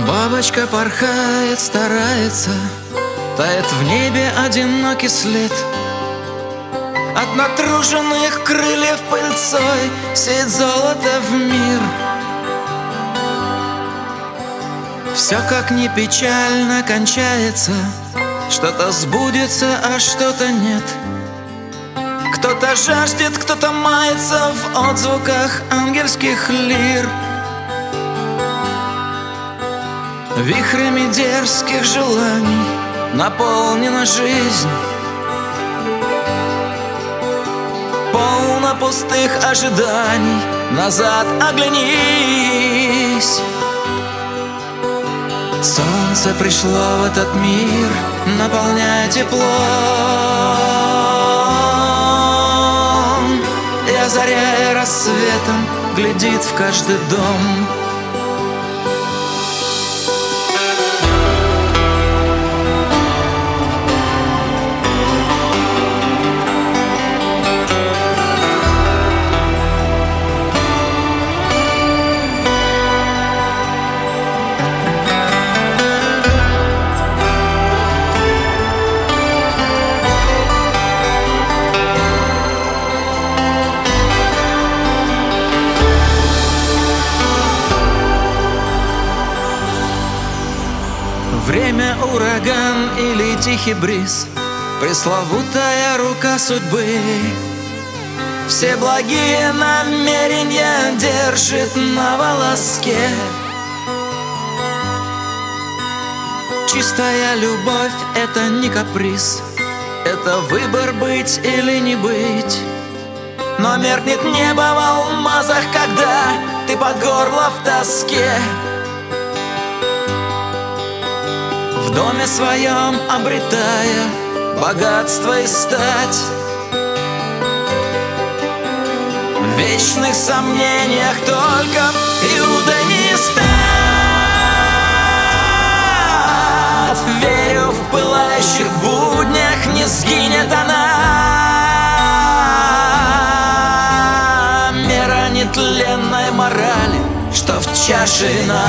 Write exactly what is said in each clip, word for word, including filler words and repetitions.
Бабочка порхает, старается, тает в небе одинокий след. От натруженных крыльев пыльцой сеет золото в мир. Все, как ни печально, кончается. Что-то сбудется, а что-то нет. Кто-то жаждет, кто-то мается в отзвуках ангельских лир. Вихрями дерзких желаний наполнена жизнь. Полно пустых ожиданий, назад оглянись. Солнце пришло в этот мир, наполняя теплом, и озаряя рассветом, глядит в каждый дом. Время — ураган или тихий бриз, пресловутая рука судьбы. Все благие намерения держит на волоске. Чистая любовь — это не каприз, это выбор быть или не быть. Но меркнет небо в алмазах, когда ты под горло в тоске. В доме своем обретая богатство и стать, в вечных сомнениях только Иудой не стать. Верю, в пылающих буднях не сгинет она, мера нетленной морали, что в чаше вина.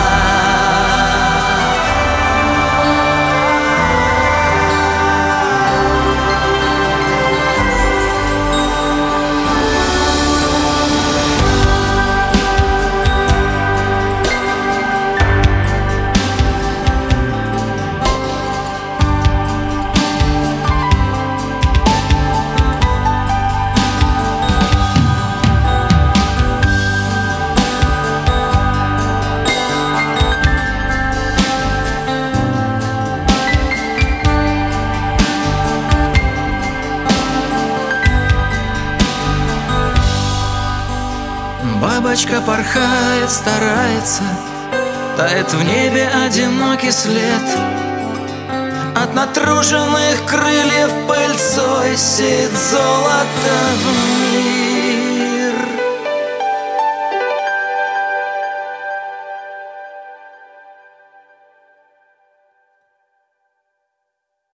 Бабочка порхает, старается, тает в небе одинокий след. От натруженных крыльев пыльцой сеет золото в мир.